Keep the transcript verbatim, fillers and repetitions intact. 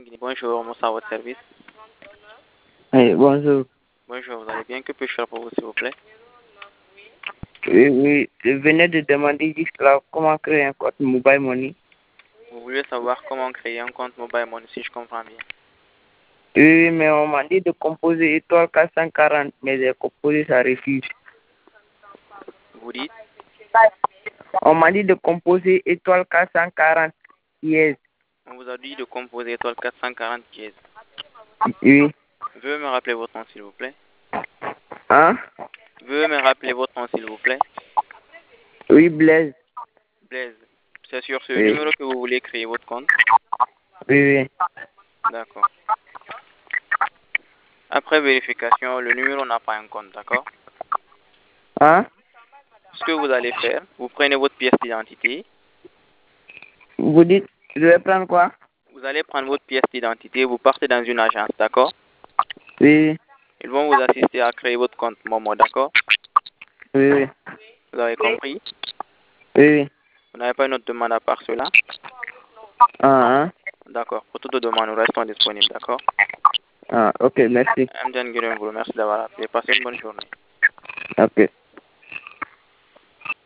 Bonjour, Moussa, à votre service. Oui, bonjour. Bonjour, vous allez bien? Que puis-je faire pour vous, s'il vous plaît? Oui, oui, je venais de demander juste là comment créer un compte Mobile Money. Vous voulez savoir comment créer un compte Mobile Money, si je comprends bien. Oui, mais on m'a dit de composer étoile quatre cent quarante, mais j'ai composé, ça refuse. Vous dites? On m'a dit de composer étoile quatre cent quarante, yes. On vous a dit de composer étoile quatre cent quarante pièces. Oui. Veuillez me rappeler votre nom, s'il vous plaît. Hein? Veuillez me rappeler votre nom, s'il vous plaît. Oui, Blaise. Blaise. C'est sur ce Oui. numéro que vous voulez créer votre compte? Oui, oui. D'accord. Après vérification, le numéro n'a pas un compte, d'accord? Hein? Ce que vous allez faire, vous prenez votre pièce d'identité. Vous dites, je vais prendre quoi? Vous allez prendre votre pièce d'identité, vous partez dans une agence, d'accord? Oui, Ils vont vous assister à créer votre compte Momo, d'accord? oui, oui. Vous avez compris? Oui, oui. Vous n'avez pas une autre demande à part cela? Ah, hein? D'accord. Pour toute demande, nous restons disponibles, d'accord? Ah, ok, merci. Amjan Guillaume vous remercie d'avoir appelé. Passez une bonne journée. Ok.